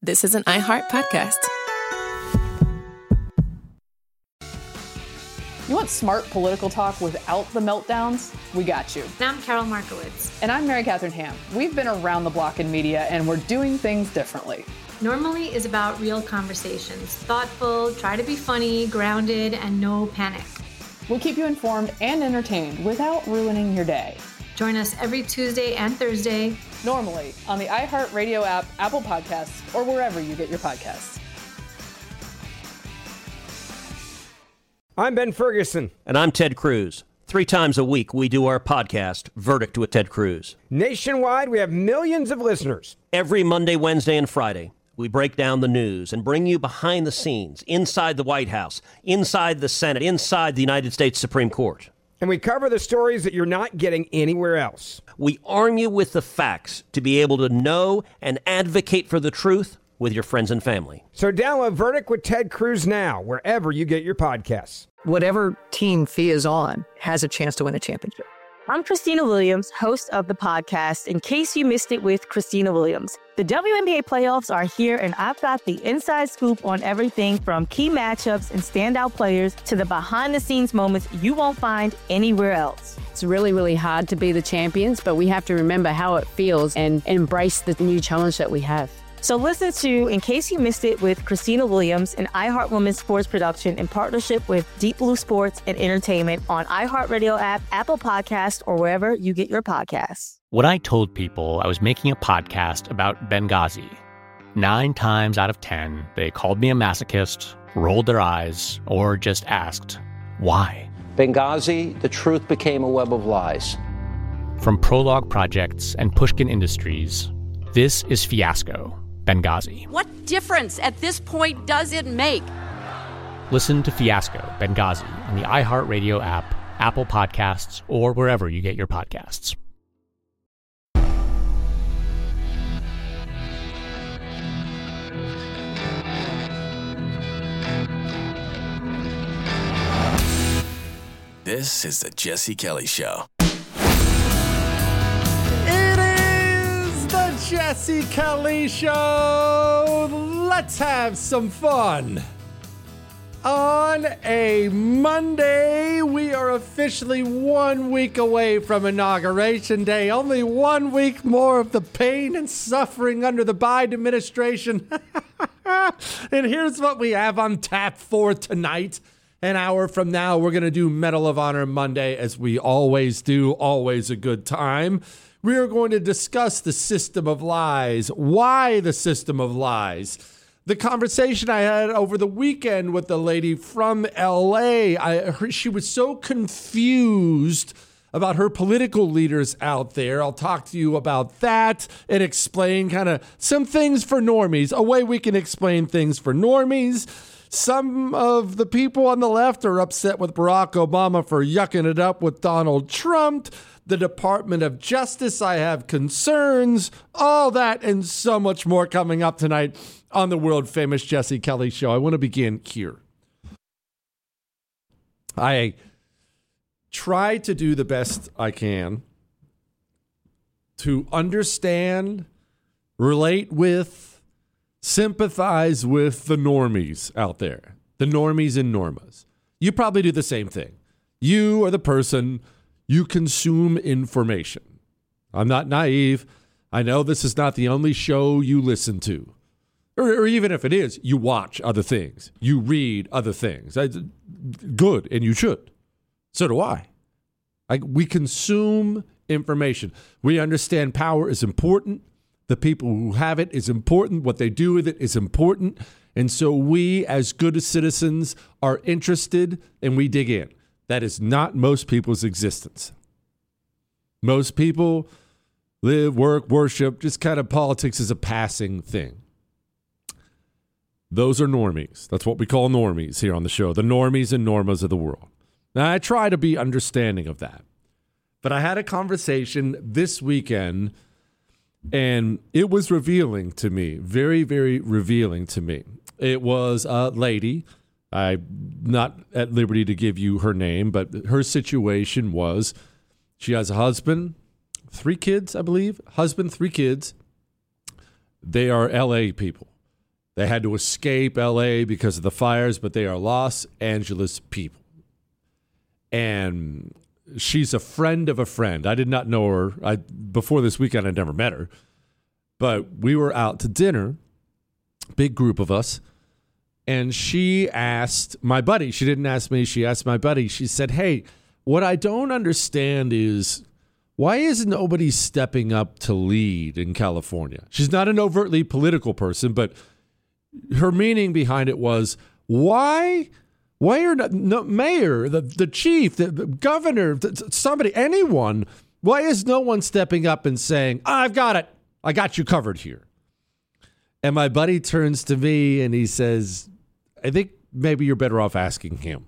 This is an iHeart podcast. You want smart political talk without the meltdowns? We got you. And I'm Carol Markowitz. And I'm Mary Catherine Ham. We've been around the block in media, and we're doing things differently. Normally is about real conversations. Thoughtful, try to be funny, grounded, and no panic. We'll keep you informed and entertained without ruining your day. Join us every Tuesday and Thursday. Normally on the iHeartRadio app, Apple Podcasts, or wherever you get your podcasts. I'm Ben Ferguson. And I'm Ted Cruz. 3 times a week, we do our podcast, Verdict with Ted Cruz. Nationwide, we have millions of listeners. Every Monday, Wednesday, and Friday, we break down the news and bring you behind the scenes, inside the White House, inside the Senate, inside the United States Supreme Court. And we cover the stories that you're not getting anywhere else. We arm you with the facts to be able to know and advocate for the truth with your friends and family. So download Verdict with Ted Cruz now, wherever you get your podcasts. Whatever team Fee is on has a chance to win a championship. I'm Christina Williams, host of the podcast, In Case You Missed It with Christina Williams. The WNBA playoffs are here, and I've got the inside scoop on everything from key matchups and standout players to the behind-the-scenes moments you won't find anywhere else. It's really, really hard to be the champions, but we have to remember how it feels and embrace the new challenge that we have. So listen to In Case You Missed It with Christina Williams, an iHeart Women's Sports production in partnership with Deep Blue Sports and Entertainment on iHeartRadio app, Apple Podcasts, or wherever you get your podcasts. When I told people I was making a podcast about Benghazi, 9 times out of 10, they called me a masochist, rolled their eyes, or just asked, why? Benghazi, the truth became a web of lies. From Prologue Projects and Pushkin Industries, this is Fiasco, Benghazi. What difference at this point does it make? Listen to Fiasco, Benghazi on the iHeartRadio app, Apple Podcasts, or wherever you get your podcasts. This is the Jesse Kelly Show. Jesse Kelly Show. Let's have some fun. On a Monday, we are officially 1 week away from Inauguration Day. Only 1 week more of the pain and suffering under the Biden administration. And here's what we have on tap for tonight. An hour from now, we're going to do Medal of Honor Monday, as we always do. Always a good time. We are going to discuss the system of lies. Why the system of lies? The conversation I had over the weekend with the lady from LA, she was so confused about her political leaders out there. I'll talk to you about that and explain kind of some things for normies, a way we can explain things for normies. Some of the people on the left are upset with Barack Obama for yucking it up with Donald Trump. The Department of Justice, I have concerns. All that and so much more coming up tonight on the world-famous Jesse Kelly Show. I want to begin here. I try to do the best I can to understand, relate with, sympathize with the normies out there, the normies and normas. You probably do the same thing. You are the person, you consume information. I'm not naive. I know this is not the only show you listen to. Or even if it is, you watch other things. You read other things. Good, and you should. So do I. We consume information. We understand power is important. The people who have it is important. What they do with it is important. And so we, as good citizens, are interested and we dig in. That is not most people's existence. Most people live, work, worship, just kind of politics is a passing thing. Those are normies. That's what we call normies here on the show, the normies and normas of the world. Now, I try to be understanding of that. But I had a conversation this weekend, and it was revealing to me, very, very revealing to me. It was a lady. I'm not at liberty to give you her name, but her situation was she has a husband, 3 kids, I believe. Husband, 3 kids. They are LA people. They had to escape L.A. because of the fires, but they are Los Angeles people. And she's a friend of a friend. I did not know her. Before this weekend, I'd never met her. But we were out to dinner, big group of us, and she asked my buddy. She didn't ask me. She asked my buddy. She said, hey, what I don't understand is why is nobody stepping up to lead in California? She's not an overtly political person, but her meaning behind it was, why are no mayor, the chief, the governor, somebody, anyone, why is no one stepping up and saying, I've got it. I got you covered here. And my buddy turns to me and he says, I think maybe you're better off asking him.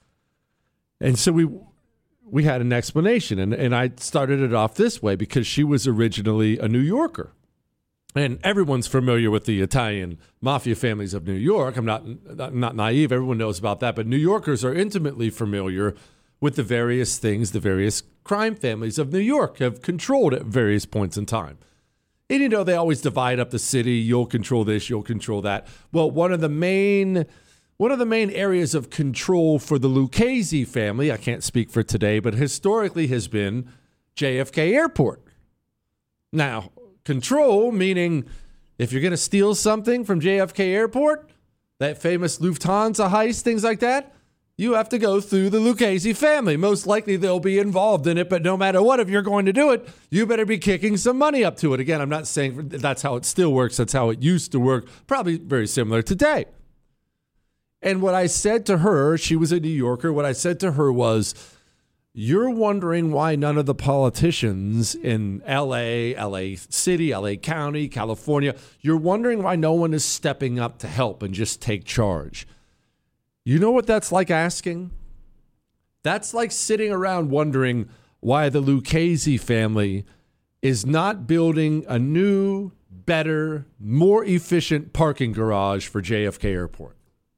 And so we had an explanation, and I started it off this way because she was originally a New Yorker. And everyone's familiar with the Italian mafia families of New York. I'm not naive. Everyone knows about that. But New Yorkers are intimately familiar with the various things the various crime families of New York have controlled at various points in time. And, you know, they always divide up the city. You'll control this, you'll control that. Well, one of the main areas of control for the Lucchese family, I can't speak for today, but historically has been JFK Airport. Now, control, meaning if you're going to steal something from JFK Airport, that famous Lufthansa heist, things like that, you have to go through the Lucchese family. Most likely they'll be involved in it, but no matter what, if you're going to do it, you better be kicking some money up to it. Again, I'm not saying that's how it still works. That's how it used to work. Probably very similar today. And what I said to her, she was a New Yorker, what I said to her was, you're wondering why none of the politicians in LA City, LA County, California, you're wondering why no one is stepping up to help and just take charge. You know what that's like asking? That's like sitting around wondering why the Lucchese family is not building a new, better, more efficient parking garage for JFK Airport.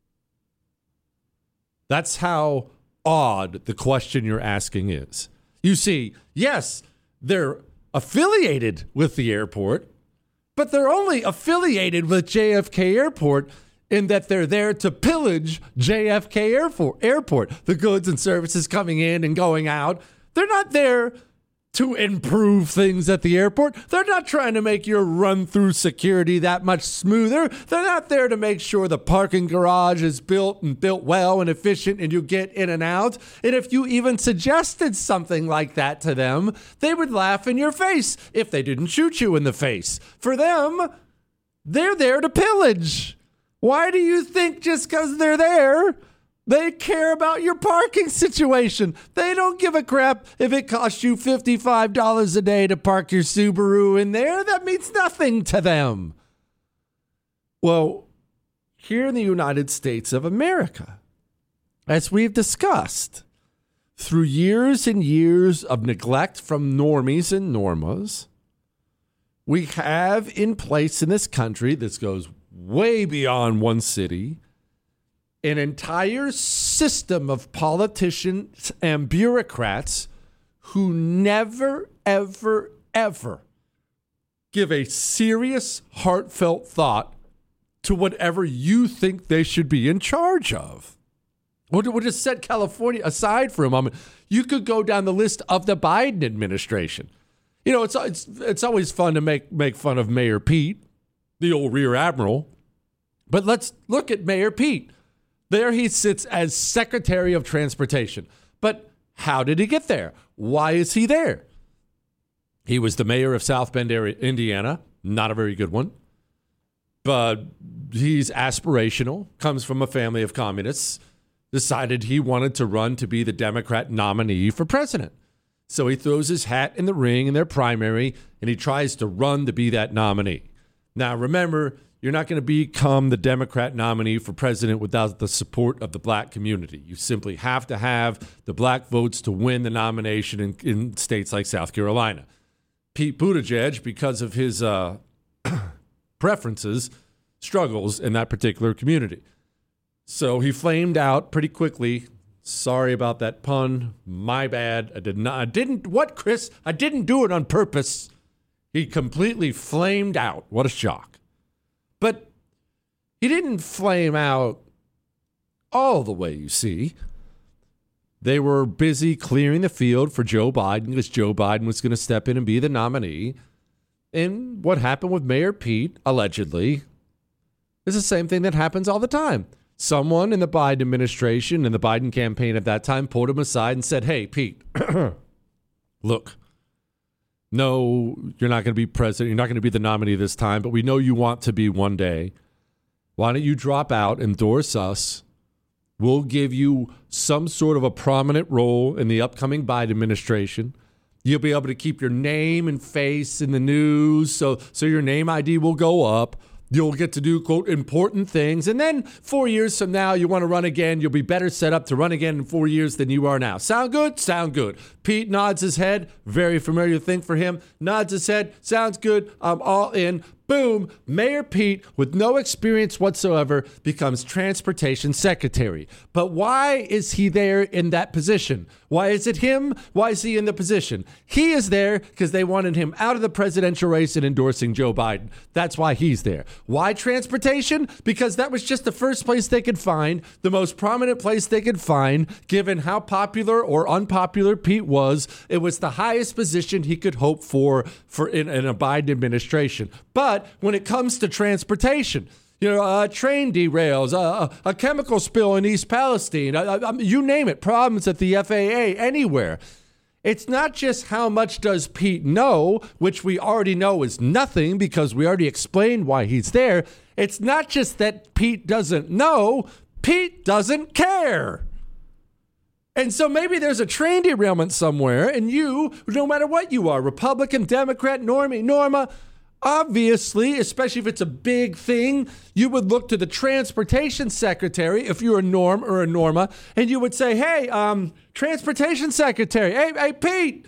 That's how odd the question you're asking is. You see, yes, they're affiliated with the airport, but they're only affiliated with JFK Airport in that they're there to pillage JFK Airport, the goods and services coming in and going out. They're not there to improve things at the airport. They're not trying to make your run through security that much smoother. They're not there to make sure the parking garage is built well and efficient and you get in and out. And if you even suggested something like that to them, they would laugh in your face if they didn't shoot you in the face. For them, they're there to pillage. Why do you think just because they're there, they care about your parking situation? They don't give a crap if it costs you $55 a day to park your Subaru in there. That means nothing to them. Well, here in the United States of America, as we've discussed, through years and years of neglect from normies and normas, we have in place in this country, this goes way beyond one city, an entire system of politicians and bureaucrats who never, ever, ever give a serious, heartfelt thought to whatever you think they should be in charge of. We'll just set California aside for a moment. You could go down the list of the Biden administration. You know, it's always fun to make fun of Mayor Pete, the old rear admiral. But let's look at Mayor Pete. There he sits as Secretary of Transportation. But how did he get there? Why is he there? He was the mayor of South Bend, Indiana. Not a very good one. But he's aspirational, comes from a family of communists, decided he wanted to run to be the Democrat nominee for president. So he throws his hat in the ring in their primary, and he tries to run to be that nominee. Now, remember, you're not going to become the Democrat nominee for president without the support of the black community. You simply have to have the black votes to win the nomination in states like South Carolina. Pete Buttigieg, because of his preferences, struggles in that particular community. So he flamed out pretty quickly. Sorry about that pun. My bad. I didn't do it on purpose. He completely flamed out. What a shock. But He didn't flame out all the way, you see. They were busy clearing the field for Joe Biden because Joe Biden was going to step in and be the nominee. And what happened with Mayor Pete, allegedly, is the same thing that happens all the time. Someone in the Biden administration and the Biden campaign at that time pulled him aside and said, hey, Pete, look, no, you're not going to be president. You're not going to be the nominee this time, but we know you want to be one day. Why don't you drop out, endorse us? We'll give you some sort of a prominent role in the upcoming Biden administration. You'll be able to keep your name and face in the news, so your name ID will go up. You'll get to do, quote, important things. And then 4 years from now, you want to run again. You'll be better set up to run again in 4 years than you are now. Sound good? Sound good. Pete nods his head. Very familiar thing for him. Nods his head. Sounds good. I'm all in. Boom, Mayor Pete, with no experience whatsoever, becomes transportation secretary. But why is he there in that position? Why is it him? Why is he in the position? He is there because they wanted him out of the presidential race and endorsing Joe Biden. That's why he's there. Why transportation? Because that was just the first place they could find, the most prominent place they could find, given how popular or unpopular Pete was. It was the highest position he could hope for in a Biden administration. But when it comes to transportation, a train derails, a chemical spill in East Palestine, you name it, problems at the FAA, anywhere. It's not just how much does Pete know, which we already know is nothing because we already explained why he's there. It's not just that Pete doesn't know, Pete doesn't care. And so maybe there's a train derailment somewhere, and you, no matter what you are, Republican, Democrat, Normie, Norma, obviously, especially if it's a big thing, you would look to the transportation secretary, if you're a Norm or a Norma, and you would say, hey, transportation secretary, hey, Pete,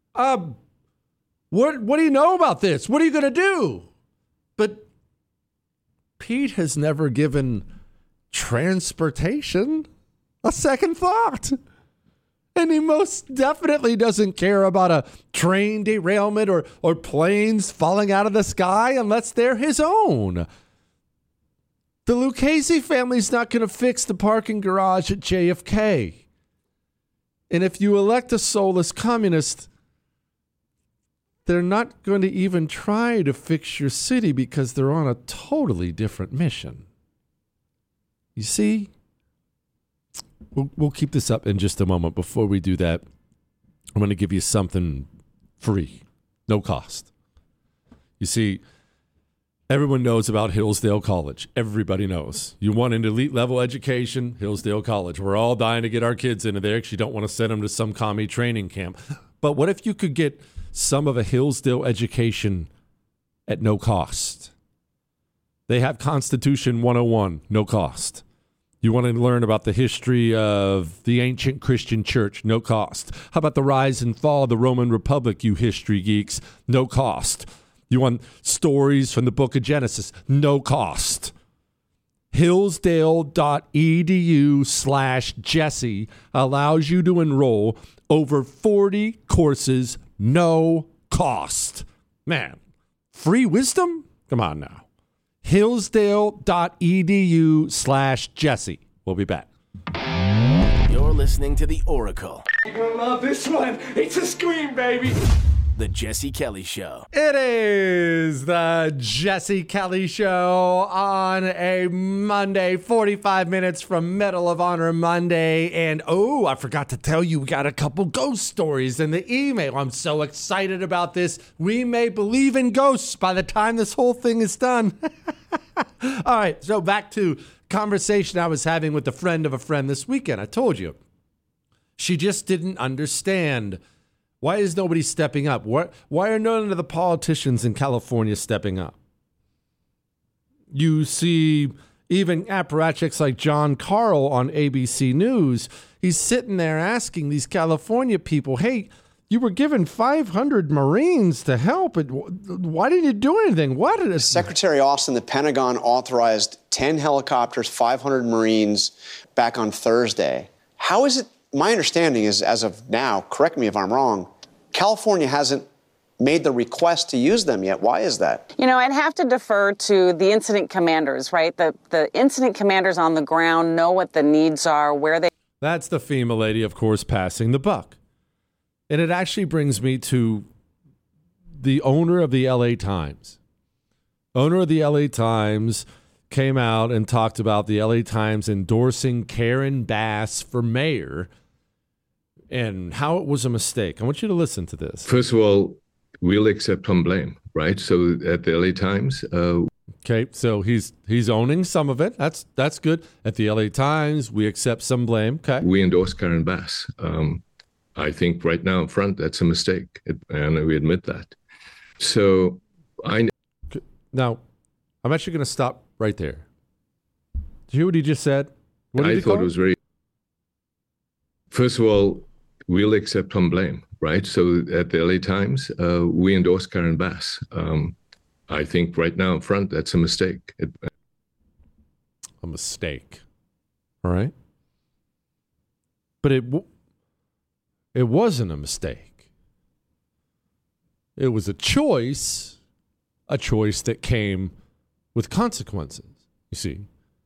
what do you know about this? What are you going to do? But Pete has never given transportation a second thought. And he most definitely doesn't care about a train derailment or planes falling out of the sky unless they're his own. The Lucchese family's not going to fix the parking garage at JFK. And if you elect a soulless communist, they're not going to even try to fix your city because they're on a totally different mission. You see? We'll keep this up in just a moment. Before we do that, I'm going to give you something free, no cost. You see, everyone knows about Hillsdale College. Everybody knows. You want an elite level education, Hillsdale College. We're all dying to get our kids into there because you don't want to send them to some commie training camp. But what if you could get some of a Hillsdale education at no cost? They have Constitution 101, no cost. You want to learn about the history of the ancient Christian church? No cost. How about the rise and fall of the Roman Republic, you history geeks? No cost. You want stories from the book of Genesis? No cost. Hillsdale.edu/Jesse allows you to enroll over 40 courses, no cost. Man, free wisdom? Come on now. Hillsdale.edu/Jesse. We'll be back. You're listening to The Oracle. You're gonna love this one. It's a scream, baby. The Jesse Kelly Show. It is the Jesse Kelly Show on a Monday, 45 minutes from Medal of Honor Monday. And, I forgot to tell you, we got a couple ghost stories in the email. I'm so excited about this. We may believe in ghosts by the time this whole thing is done. All right, so back to conversation I was having with a friend of a friend this weekend. I told you, she just didn't understand. Why is nobody stepping up? Why are none of the politicians in California stepping up? You see even apparatchiks like John Carl on ABC News. He's sitting there asking these California people, hey, you were given 500 Marines to help. Why didn't you do anything? Secretary Austin, the Pentagon authorized 10 helicopters, 500 Marines back on Thursday. How is it? My understanding is, as of now, correct me if I'm wrong, California hasn't made the request to use them yet. Why is that? You know, I'd have to defer to the incident commanders, right? The incident commanders on the ground know what the needs are, where they... That's the FEMA lady, of course, passing the buck. And it actually brings me to the owner of the LA Times. Owner of the LA Times came out and talked about the LA Times endorsing Karen Bass for mayor and how it was a mistake. I want you to listen to this. First of all, we'll accept some blame, right? So at the LA Times... Okay, so he's owning some of it. That's good. At the LA Times, we accept some blame. Okay. We endorse Karen Bass. I think right now in front, that's a mistake, and we admit that. So Now, I'm actually going to stop right there. Did you hear what he just said? What did I he thought call it was very... First of all, we'll accept some blame, right? So at the LA Times, we endorse Karen Bass. I think right now in front, that's a mistake. A mistake. All right. But it wasn't a mistake. It was a choice that came with consequences, you see.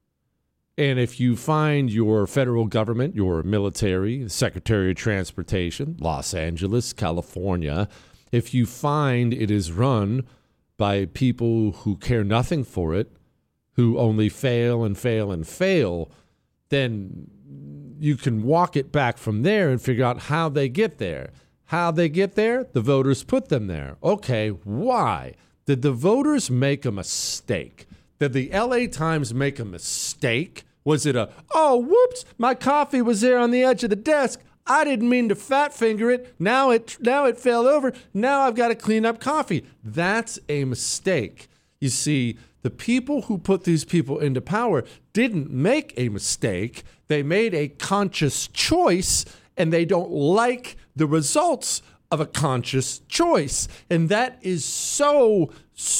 And if you find your federal government, your military, the Secretary of Transportation, Los Angeles, California, if you find it is run by people who care nothing for it, who only fail and fail and fail, then you can walk it back from there and figure out how they get there. How they get there? The voters put them there. Okay, why? Did the voters make a mistake? Did the LA Times make a mistake? Was it whoops, my coffee was there on the edge of the desk. I didn't mean to fat finger it. Now it fell over. Now I've got to clean up coffee. That's a mistake. You see, the people who put these people into power didn't make a mistake. They made a conscious choice, and they don't like the results of a conscious choice. And that is so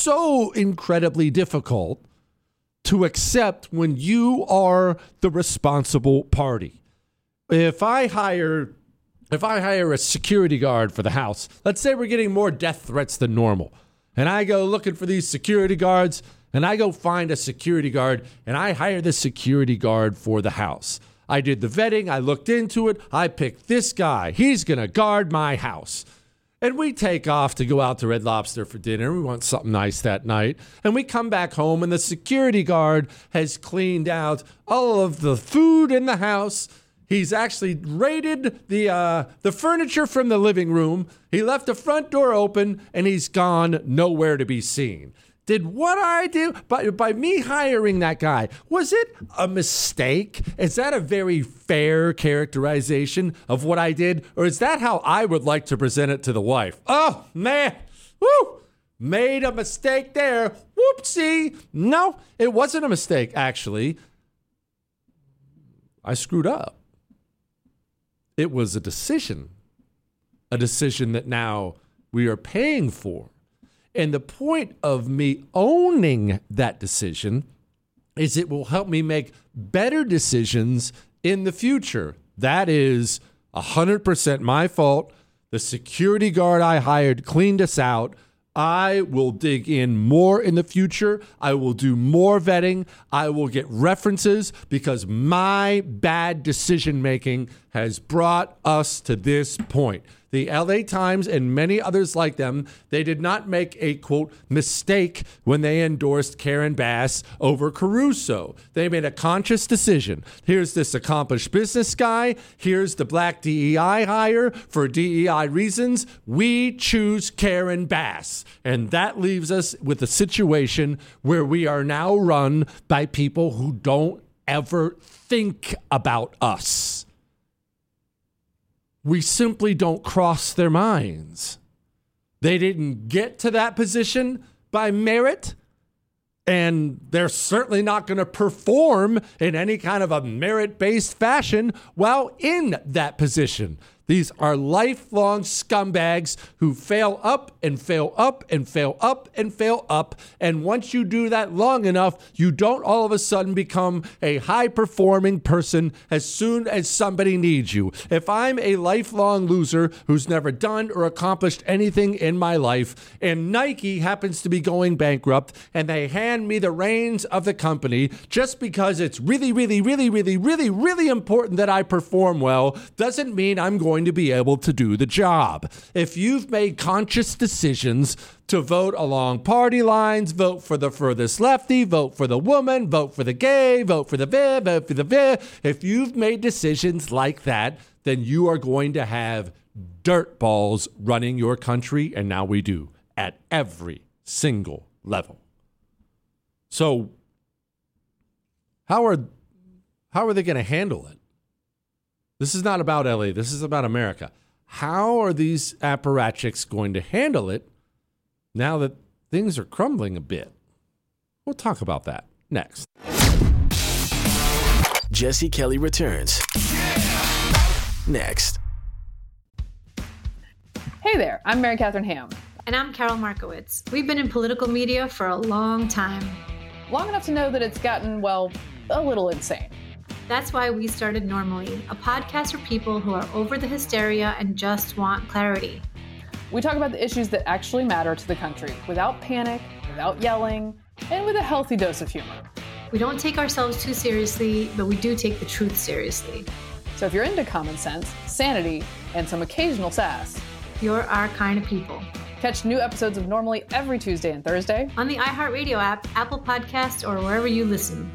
incredibly difficult to accept when you are the responsible party. If I hire a security guard for the house, let's say we're getting more death threats than normal, and I go looking for these security guards, and I go find a security guard, and I hire the security guard for the house. I did the vetting, I looked into it, I picked this guy. He's going to guard my house. And we take off to go out to Red Lobster for dinner. We want something nice that night. And we come back home, and the security guard has cleaned out all of the food in the house. He's actually raided the furniture from the living room. He left the front door open, and he's gone nowhere to be seen. Did what I do, by me hiring that guy, was it a mistake? Is that a very fair characterization of what I did? Or is that how I would like to present it to the wife? Oh, man. Woo! Made a mistake there. Whoopsie. No, it wasn't a mistake, actually. I screwed up. It was a decision that now we are paying for. And the point of me owning that decision is it will help me make better decisions in the future. That is 100% my fault. The security guard I hired cleaned us out. I will dig in more in the future. I will do more vetting. I will get references because my bad decision making has brought us to this point. The LA Times and many others like them, they did not make a, quote, mistake when they endorsed Karen Bass over Caruso. They made a conscious decision. Here's this accomplished business guy. Here's the black DEI hire for DEI reasons. We choose Karen Bass. And that leaves us with a situation where we are now run by people who don't ever think about us. We simply don't cross their minds. They didn't get to that position by merit, and they're certainly not going to perform in any kind of a merit-based fashion while in that position. These are lifelong scumbags who fail up and fail up and fail up and fail up. And once you do that long enough, you don't all of a sudden become a high-performing person as soon as somebody needs you. If I'm a lifelong loser who's never done or accomplished anything in my life, and Nike happens to be going bankrupt, and they hand me the reins of the company just because it's really, really, really, really, really, really important that I perform well, doesn't mean I'm going to be able to do the job. If you've made conscious decisions to vote along party lines, vote for the furthest lefty, vote for the woman, vote for the gay, vote for the vi, vote for the vi. If you've made decisions like that, then you are going to have dirt balls running your country, and now we do, at every single level. So how are they going to handle it? This is not about LA. This is about America. How are these apparatchiks going to handle it now that things are crumbling a bit? We'll talk about that next. Jesse Kelly returns. Next. Hey there, I'm Mary Catherine Ham. And I'm Carol Markowitz. We've been in political media for a long time. Long enough to know that it's gotten, well, a little insane. That's why we started Normally, a podcast for people who are over the hysteria and just want clarity. We talk about the issues that actually matter to the country without panic, without yelling, and with a healthy dose of humor. We don't take ourselves too seriously, but we do take the truth seriously. So if you're into common sense, sanity, and some occasional sass, you're our kind of people. Catch new episodes of Normally every Tuesday and Thursday on the iHeartRadio app, Apple Podcasts, or wherever you listen.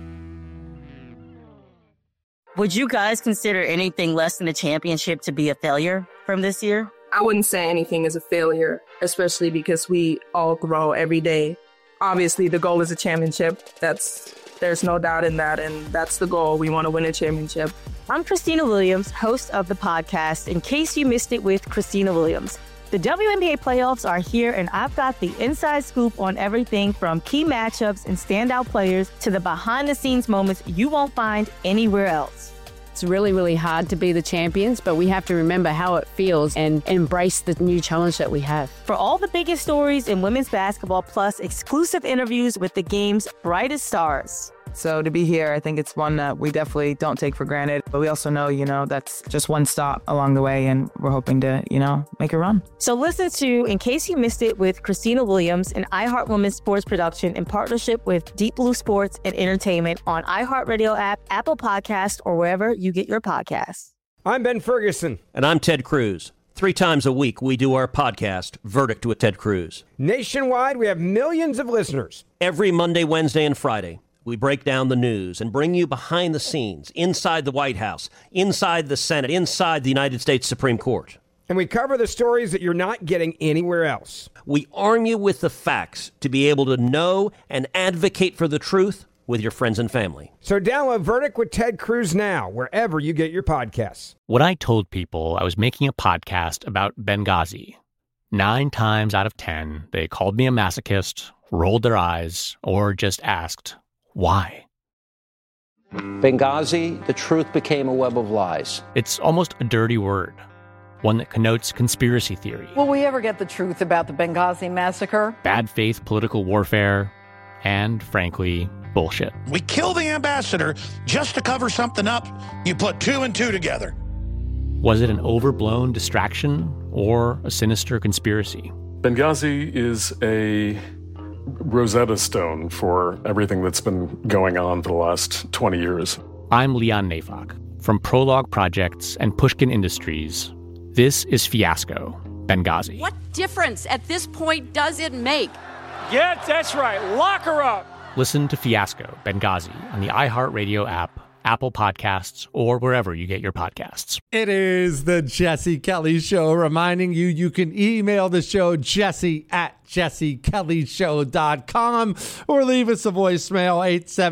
Would you guys consider anything less than a championship to be a failure from this year? I wouldn't say anything is a failure, especially because we all grow every day. Obviously, the goal is a championship. There's no doubt in that, and that's the goal. We want to win a championship. I'm Christina Williams, host of the podcast In Case You Missed It with Christina Williams. The WNBA playoffs are here, and I've got the inside scoop on everything from key matchups and standout players to the behind-the-scenes moments you won't find anywhere else. It's really, really hard to be the champions, but we have to remember how it feels and embrace the new challenge that we have. For all the biggest stories in women's basketball, plus exclusive interviews with the game's brightest stars. So to be here, I think it's one that we definitely don't take for granted. But we also know, that's just one stop along the way, and we're hoping to, make a run. So listen to In Case You Missed It with Christina Williams, an iHeart Women's sports production in partnership with Deep Blue Sports and Entertainment on iHeartRadio app, Apple Podcasts, or wherever you get your podcasts. I'm Ben Ferguson. And I'm Ted Cruz. 3 times a week, we do our podcast, Verdict with Ted Cruz. Nationwide, we have millions of listeners. Every Monday, Wednesday, and Friday, we break down the news and bring you behind the scenes, inside the White House, inside the Senate, inside the United States Supreme Court. And we cover the stories that you're not getting anywhere else. We arm you with the facts to be able to know and advocate for the truth with your friends and family. So download Verdict with Ted Cruz now, wherever you get your podcasts. When I told people I was making a podcast about Benghazi, 9 times out of 10, they called me a masochist, rolled their eyes, or just asked, why? Benghazi, the truth became a web of lies. It's almost a dirty word, one that connotes conspiracy theory. Will we ever get the truth about the Benghazi massacre? Bad faith political warfare, and frankly, bullshit. We kill the ambassador just to cover something up. You put 2 and 2 together. Was it an overblown distraction or a sinister conspiracy? Benghazi is a Rosetta Stone for everything that's been going on for the last 20 years. I'm Leon Neyfakh. From Prologue Projects and Pushkin Industries, this is Fiasco, Benghazi. What difference at this point does it make? Yeah, that's right. Lock her up. Listen to Fiasco, Benghazi on the iHeartRadio app, Apple Podcasts, or wherever you get your podcasts. It is the Jesse Kelly Show, reminding you can email the show, jesse@jessekellyshow.com, or leave us a voicemail,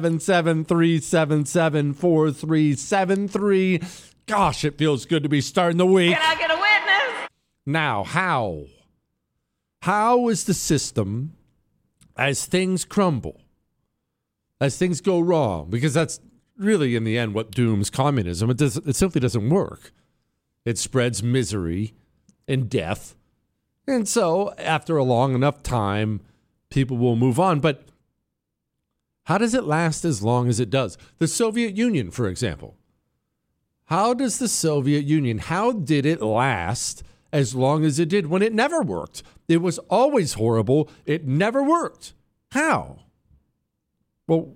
877-377-4373. Gosh, it feels good to be starting the week. Can I get a witness? Now, how? How is the system, as things crumble, as things go wrong, because that's really, in the end, what dooms communism. It simply doesn't work. It spreads misery and death. And so after a long enough time, people will move on. But how does it last as long as it does? The Soviet Union, for example. How does the Soviet Union, how did it last as long as it did when it never worked? It was always horrible. It never worked. How? Well,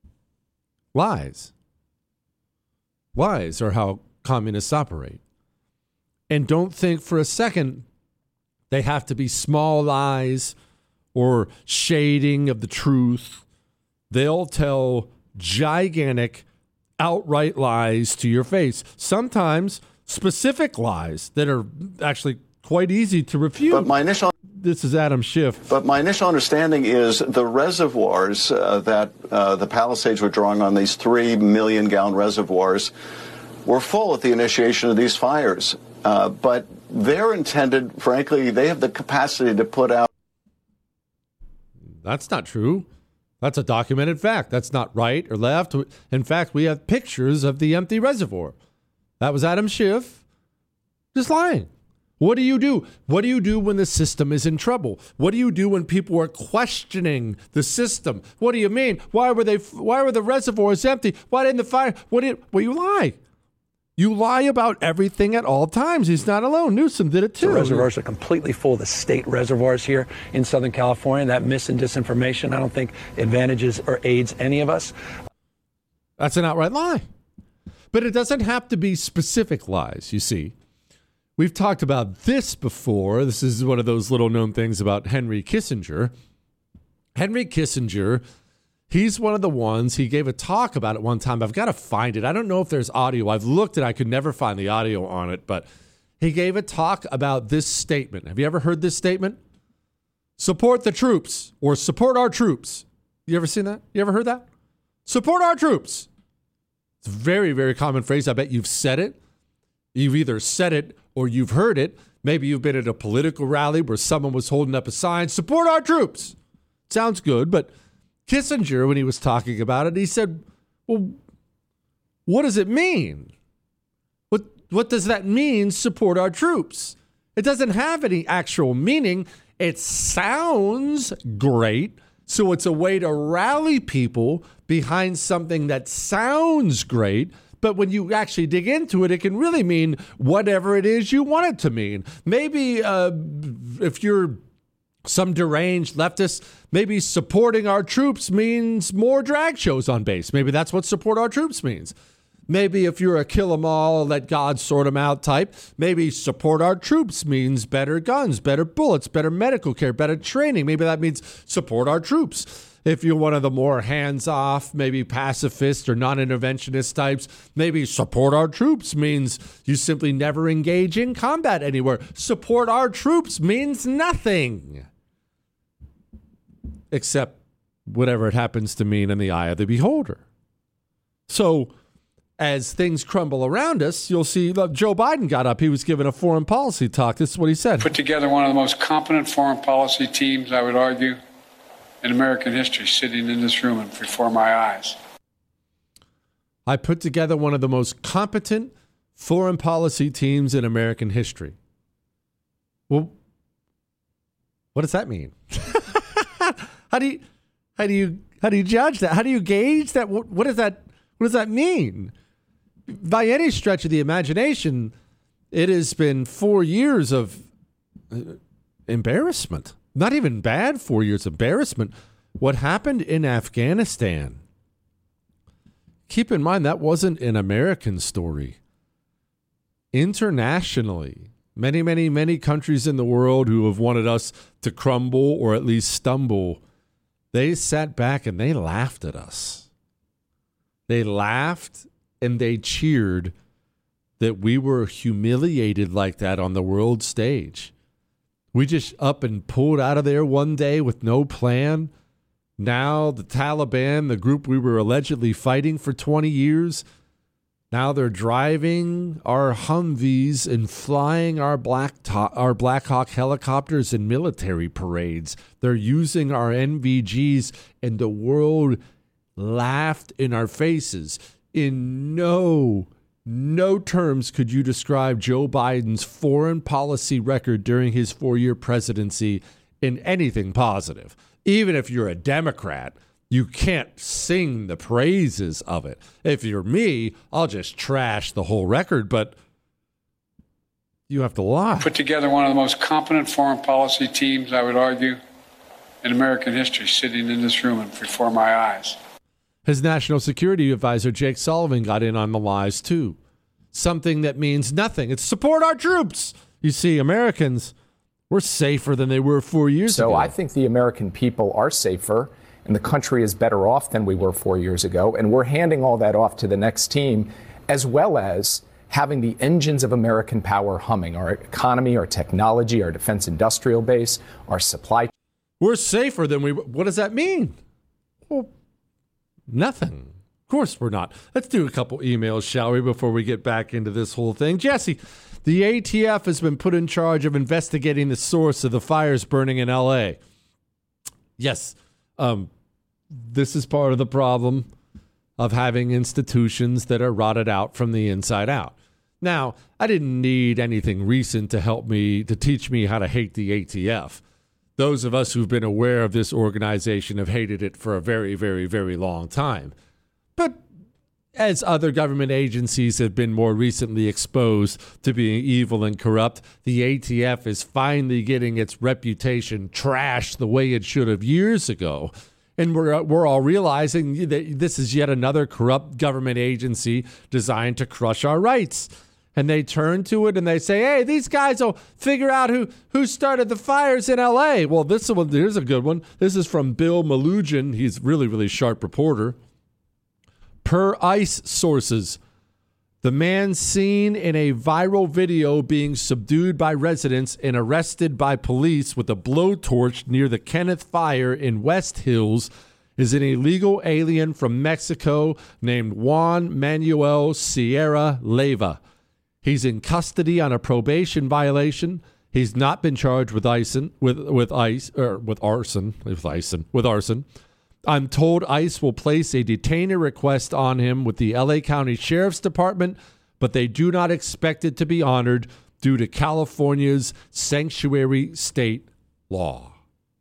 lies. Lies are how communists operate. And don't think for a second they have to be small lies or shading of the truth. They'll tell gigantic, outright lies to your face. Sometimes specific lies that are actually quite easy to refute. But this is Adam Schiff. But my initial understanding is the reservoirs that the Palisades were drawing on, these 3 million gallon reservoirs, were full at the initiation of these fires. But they're intended, frankly, they have the capacity to put out. That's not true. That's a documented fact. That's not right or left. In fact, we have pictures of the empty reservoir. That was Adam Schiff just lying. What do you do? What do you do when the system is in trouble? What do you do when people are questioning the system? What do you mean? Why were the reservoirs empty? Why didn't the fire? Well, you lie. You lie about everything at all times. He's not alone. Newsom did it too. The reservoirs are completely full. The state reservoirs here in Southern California, that mis and disinformation, I don't think advantages or aids any of us. That's an outright lie. But it doesn't have to be specific lies, you see. We've talked about this before. This is one of those little known things about Henry Kissinger. Henry Kissinger, he's one of the ones, he gave a talk about it one time. I've got to find it. I don't know if there's audio. I've looked and I could never find the audio on it, but he gave a talk about this statement. Have you ever heard this statement? Support the troops or support our troops. You ever seen that? You ever heard that? Support our troops. It's a very, very common phrase. I bet you've said it. You've either said it or you've heard it. Maybe you've been at a political rally where someone was holding up a sign, support our troops. Sounds good, but Kissinger, when he was talking about it, he said, well, what does it mean? What does that mean, support our troops? It doesn't have any actual meaning. It sounds great, so it's a way to rally people behind something that sounds great. But when you actually dig into it, it can really mean whatever it is you want it to mean. Maybe if you're some deranged leftist, maybe supporting our troops means more drag shows on base. Maybe that's what support our troops means. Maybe if you're a kill them all, let God sort them out type, maybe support our troops means better guns, better bullets, better medical care, better training. Maybe that means support our troops. If you're one of the more hands-off, maybe pacifist or non-interventionist types, maybe support our troops means you simply never engage in combat anywhere. Support our troops means nothing. Except whatever it happens to mean in the eye of the beholder. So as things crumble around us, you'll see Joe Biden got up. He was giving a foreign policy talk. This is what he said. Put together one of the most competent foreign policy teams, I would argue, in American history, sitting in this room and before my eyes. I put together one of the most competent foreign policy teams in American history. Well, what does that mean? How do you judge that? How do you gauge that? What does that mean? By any stretch of the imagination, it has been 4 years of embarrassment. Not even bad 4 years of embarrassment. What happened in Afghanistan? Keep in mind that wasn't an American story. Internationally, many, many, many countries in the world who have wanted us to crumble or at least stumble, they sat back and they laughed at us. They laughed and they cheered that we were humiliated like that on the world stage. We just up and pulled out of there one day with no plan. Now the Taliban, the group we were allegedly fighting for 20 years, now they're driving our Humvees and flying our Black Hawk helicopters in military parades. They're using our NVGs, and the world laughed in our faces. In no no terms could you describe Joe Biden's foreign policy record during his 4-year presidency in anything positive. Even if you're a Democrat, you can't sing the praises of it. If you're me, I'll just trash the whole record, but you have to lie. Put together one of the most competent foreign policy teams, I would argue, in American history, sitting in this room and before my eyes. His national security advisor, Jake Sullivan, got in on the lies, too. Something that means nothing. It's support our troops. You see, Americans, we're safer than they were 4 years ago. So I think the American people are safer, and the country is better off than we were 4 years ago. And we're handing all that off to the next team, as well as having the engines of American power humming, our economy, our technology, our defense industrial base, our supply. We're safer than we were. What does that mean? Well, nothing. Of course we're not. Let's do a couple emails, shall we, before we get back into this whole thing. Jesse, the ATF has been put in charge of investigating the source of the fires burning in L.A. Yes, this is part of the problem of having institutions that are rotted out from the inside out. Now, I didn't need anything recent to teach me how to hate the ATF. Those of us who've been aware of this organization have hated it for a very, very, very long time. But as other government agencies have been more recently exposed to being evil and corrupt, the ATF is finally getting its reputation trashed the way it should have years ago. And we're all realizing that this is yet another corrupt government agency designed to crush our rights. And they turn to it and they say, hey, these guys will figure out who started the fires in L.A. Well, here's a good one. This is from Bill Malugin. He's really, really sharp reporter. Per ICE sources, the man seen in a viral video being subdued by residents and arrested by police with a blowtorch near the Kenneth Fire in West Hills is an illegal alien from Mexico named Juan Manuel Sierra Leyva. He's in custody on a probation violation. He's not been charged with arson. I'm told ICE will place a detainer request on him with the LA County Sheriff's Department, but they do not expect it to be honored due to California's sanctuary state law.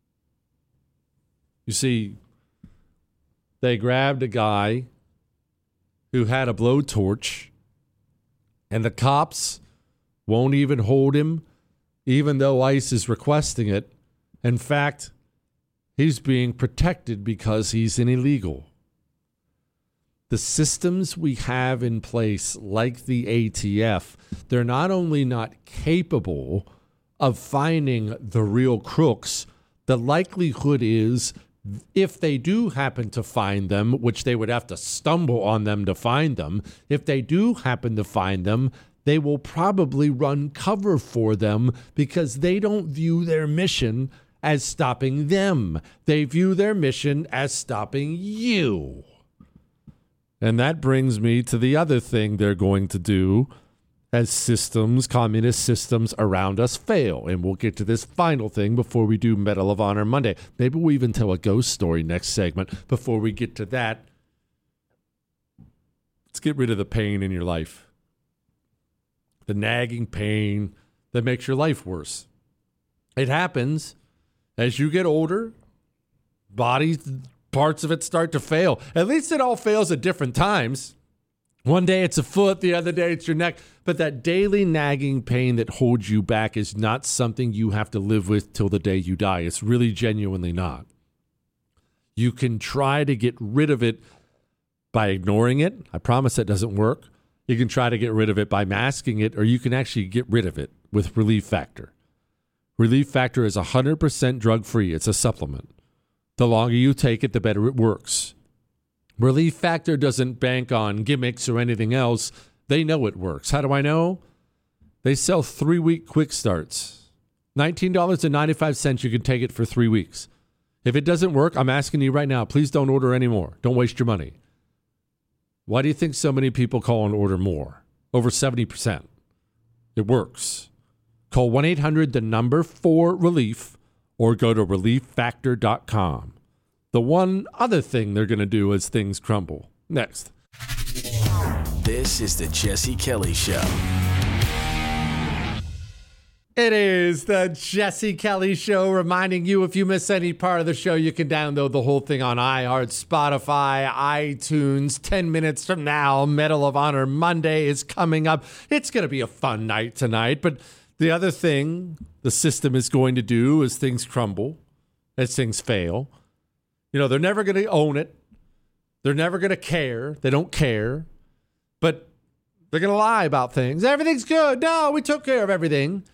You see, they grabbed a guy who had a blowtorch, and the cops won't even hold him, even though ICE is requesting it. In fact, he's being protected because he's an illegal. The systems we have in place, like the ATF, they're not only not capable of finding the real crooks, the likelihood is if they do happen to find them, which they would have to stumble on them to find them, if they do happen to find them, they will probably run cover for them because they don't view their mission as stopping them. They view their mission as stopping you. And that brings me to the other thing they're going to do as systems, communist systems around us fail. And we'll get to this final thing before we do Medal of Honor Monday. Maybe we'll even tell a ghost story next segment. Before we get to that, let's get rid of the pain in your life. The nagging pain that makes your life worse. It happens as you get older, parts of it start to fail. At least it all fails at different times. One day it's a foot, the other day it's your neck. But that daily nagging pain that holds you back is not something you have to live with till the day you die. It's really genuinely not. You can try to get rid of it by ignoring it. I promise that doesn't work. You can try to get rid of it by masking it, or you can actually get rid of it with Relief Factor. Relief Factor is 100% drug-free. It's a supplement. The longer you take it, the better it works. Relief Factor doesn't bank on gimmicks or anything else. They know it works. How do I know? They sell 3-week quick starts. $19.95, you can take it for 3 weeks. If it doesn't work, I'm asking you right now, please don't order anymore. Don't waste your money. Why do you think so many people call and order more? Over 70%. It works. Call 1-800-4RELIEF or go to relieffactor.com. The one other thing they're going to do as things crumble. Next. This is the Jesse Kelly Show. It is the Jesse Kelly Show, reminding you if you miss any part of the show, you can download the whole thing on iHeart, Spotify, iTunes. 10 minutes from now, Medal of Honor Monday is coming up. It's going to be a fun night tonight. But the other thing the system is going to do as things crumble, as things fail, they're never going to own it. They're never going to care. They don't care. But they're going to lie about things. Everything's good. No, we took care of everything.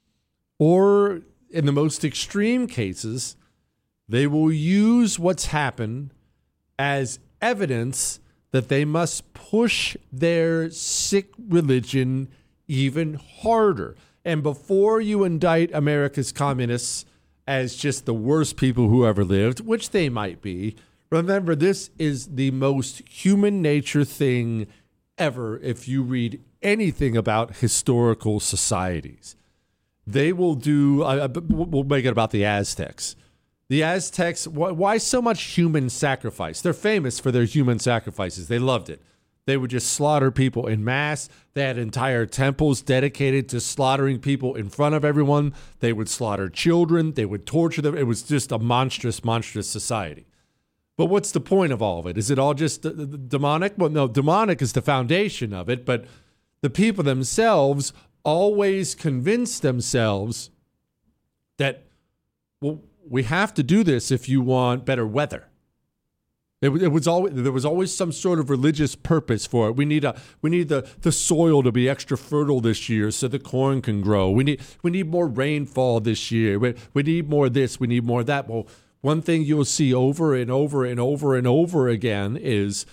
Or in the most extreme cases, they will use what's happened as evidence that they must push their sick religion even harder. And before you indict America's communists as just the worst people who ever lived, which they might be, remember, this is the most human nature thing ever if you read anything about historical societies. They will do, we'll make it about the Aztecs. The Aztecs, why so much human sacrifice? They're famous for their human sacrifices. They loved it. They would just slaughter people in mass. They had entire temples dedicated to slaughtering people in front of everyone. They would slaughter children. They would torture them. It was just a monstrous, monstrous society. But what's the point of all of it? Is it all just demonic? Well, no, demonic is the foundation of it, but the people themselves always convince themselves that, well, we have to do this if you want better weather. There was always some sort of religious purpose for it. We need the soil to be extra fertile this year so the corn can grow. We need more rainfall this year. We need more of this. We need more of that. Well, one thing you'll see over and over and over and over again is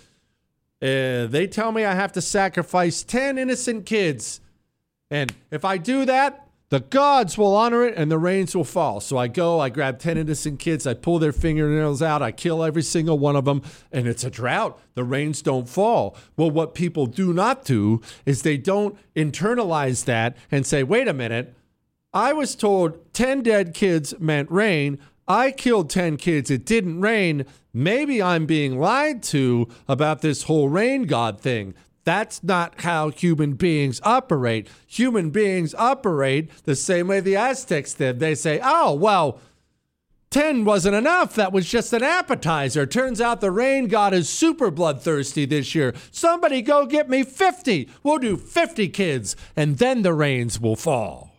they tell me I have to sacrifice 10 innocent kids. And if I do that, the gods will honor it and the rains will fall. So I go, I grab 10 innocent kids, I pull their fingernails out, I kill every single one of them, and it's a drought. The rains don't fall. Well, what people do not do is they don't internalize that and say, wait a minute, I was told 10 dead kids meant rain. I killed 10 kids. It didn't rain. Maybe I'm being lied to about this whole rain god thing. That's not how human beings operate. Human beings operate the same way the Aztecs did. They say, oh, well, 10 wasn't enough. That was just an appetizer. Turns out the rain god is super bloodthirsty this year. Somebody go get me 50. We'll do 50 kids, and then the rains will fall.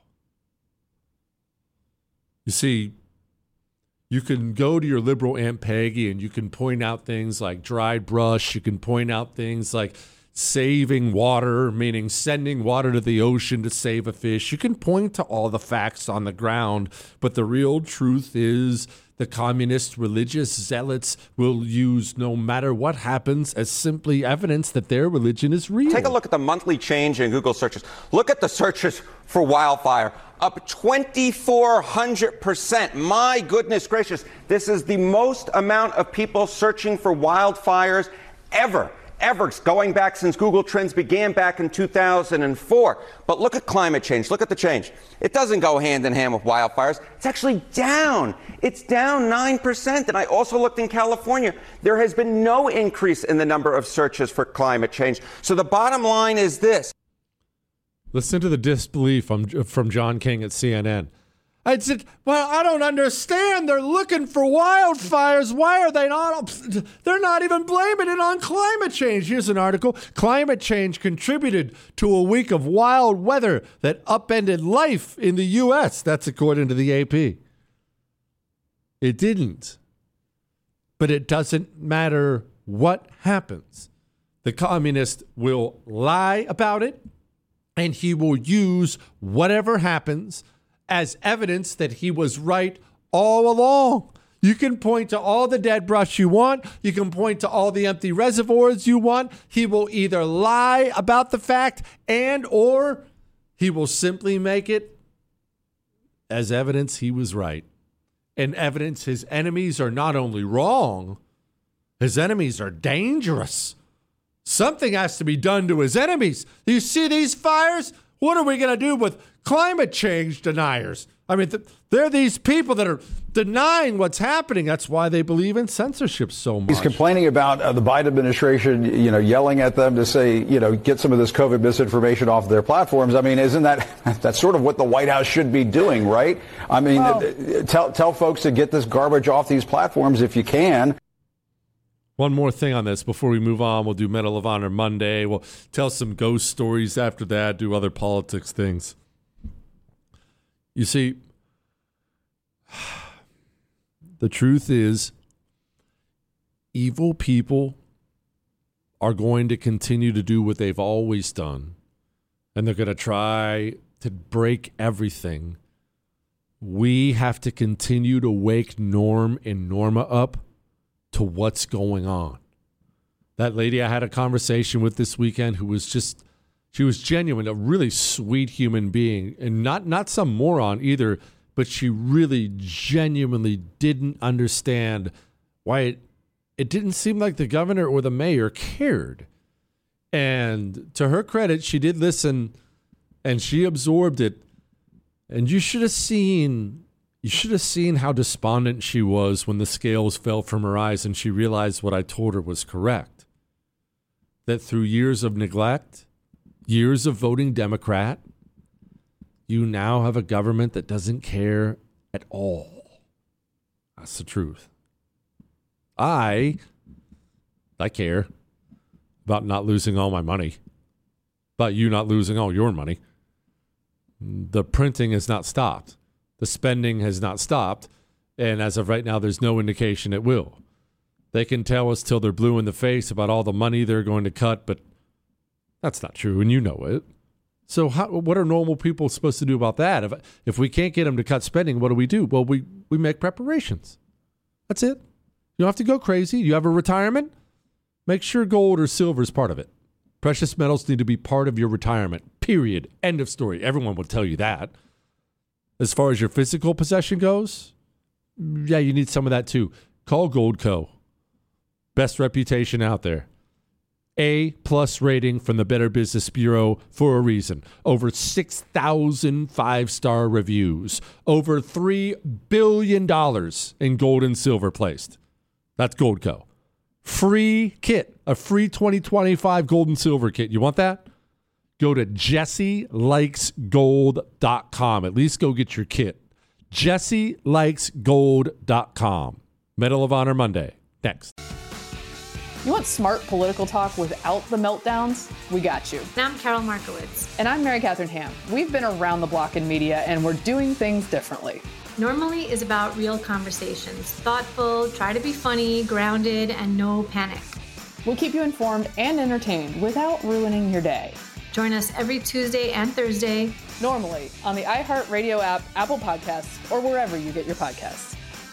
You see, you can go to your liberal Aunt Peggy and you can point out things like dried brush. You can point out things like saving water, meaning sending water to the ocean to save a fish. You can point to all the facts on the ground, but the real truth is the communist religious zealots will use no matter what happens as simply evidence that their religion is real. Take a look at the monthly change in Google searches. Look at the searches for wildfire, up 2,400%. My goodness gracious, this is the most amount of people searching for wildfires ever going back since Google Trends began back in 2004. But look at climate change. Look at the change. It doesn't go hand in hand with wildfires. It's actually down. It's down 9%. And I also looked in California. There has been no increase in the number of searches for climate change. So the bottom line is this. Listen to the disbelief from John King at CNN. I said, well, I don't understand. They're looking for wildfires. Why are they not? They're not even blaming it on climate change. Here's an article. Climate change contributed to a week of wild weather that upended life in the U.S. That's according to the AP. It didn't. But it doesn't matter what happens. The communist will lie about it, and he will use whatever happens as evidence that he was right all along. You can point to all the dead brush you want. You can point to all the empty reservoirs you want. He will either lie about the fact or he will simply make it as evidence he was right. And evidence his enemies are not only wrong, his enemies are dangerous. Something has to be done to his enemies. You see these fires? What are we going to do with climate change deniers? I mean, there are these people that are denying what's happening. That's why they believe in censorship so much. He's complaining about the Biden administration, yelling at them to say, get some of this COVID misinformation off their platforms. I mean, isn't that's sort of what the White House should be doing, right? I mean, tell folks to get this garbage off these platforms if you can. One more thing on this before we move on. We'll do Medal of Honor Monday. We'll tell some ghost stories after that, do other politics things. You see, the truth is, evil people are going to continue to do what they've always done, and they're going to try to break everything. We have to continue to wake Norm and Norma up to what's going on. That lady I had a conversation with this weekend who was just... She was genuine, a really sweet human being, and not some moron either, but she really genuinely didn't understand why it didn't seem like the governor or the mayor cared. And to her credit, she did listen, and she absorbed it. And you should have seen how despondent she was when the scales fell from her eyes and she realized what I told her was correct. That through years of neglect, years of voting Democrat, you now have a government that doesn't care at all. That's the truth. I care about not losing all my money, about you not losing all your money. The printing has not stopped. The spending has not stopped. And as of right now, there's no indication it will. They can tell us till they're blue in the face about all the money they're going to cut, but that's not true, and you know it. So what are normal people supposed to do about that? If we can't get them to cut spending, what do? Well, we make preparations. That's it. You don't have to go crazy. You have a retirement? Make sure gold or silver is part of it. Precious metals need to be part of your retirement, period. End of story. Everyone will tell you that. As far as your physical possession goes, yeah, you need some of that too. Call Goldco. Best reputation out there. A+ rating from the Better Business Bureau for a reason. Over 6,000 5-star reviews. Over $3 billion in gold and silver placed. That's Goldco. Free kit. A free 2025 gold and silver kit. You want that? Go to JesseLikesGold.com. At least go get your kit. JesseLikesGold.com. Medal of Honor Monday. Next. You want smart political talk without the meltdowns? We got you. And I'm Carol Markowitz. And I'm Mary Catherine Ham. We've been around the block in media, and we're doing things differently. Normally is about real conversations. Thoughtful, try to be funny, grounded, and no panic. We'll keep you informed and entertained without ruining your day. Join us every Tuesday and Thursday. Normally on the iHeartRadio app, Apple Podcasts, or wherever you get your podcasts.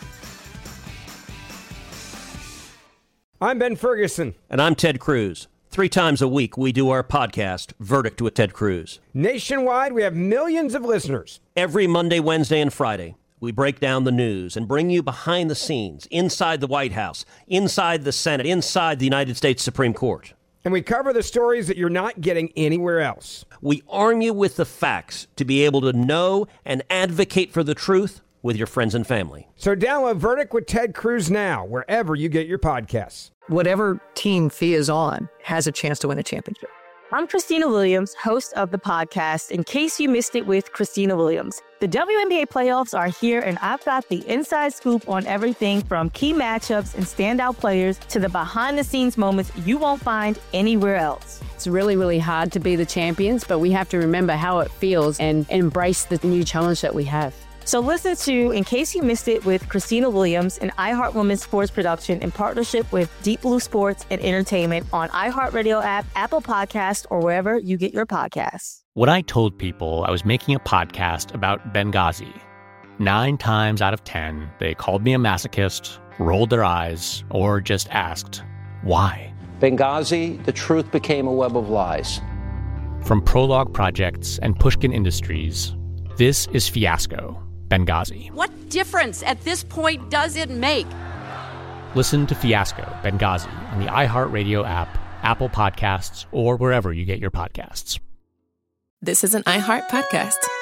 I'm Ben Ferguson. And I'm Ted Cruz. 3 times a week, we do our podcast, Verdict with Ted Cruz. Nationwide, we have millions of listeners. Every Monday, Wednesday, and Friday, we break down the news and bring you behind the scenes, inside the White House, inside the Senate, inside the United States Supreme Court. And we cover the stories that you're not getting anywhere else. We arm you with the facts to be able to know and advocate for the truth with your friends and family. So download Verdict with Ted Cruz now, wherever you get your podcasts. Whatever team Fee is on has a chance to win a championship. I'm Christina Williams, host of the podcast, In Case You Missed It with Christina Williams. The WNBA playoffs are here, and I've got the inside scoop on everything from key matchups and standout players to the behind-the-scenes moments you won't find anywhere else. It's really, really hard to be the champions, but we have to remember how it feels and embrace the new challenge that we have. So listen to In Case You Missed It with Christina Williams, an iHeart Women's Sports production in partnership with Deep Blue Sports and Entertainment on iHeartRadio app, Apple Podcasts, or wherever you get your podcasts. When I told people I was making a podcast about Benghazi, 9 times out of 10, they called me a masochist, rolled their eyes, or just asked, why? Benghazi, the truth became a web of lies. From Prologue Projects and Pushkin Industries, this is Fiasco, Benghazi. What difference at this point does it make? Listen to Fiasco, Benghazi on the iHeartRadio app, Apple Podcasts, or wherever you get your podcasts. This is an iHeart podcast.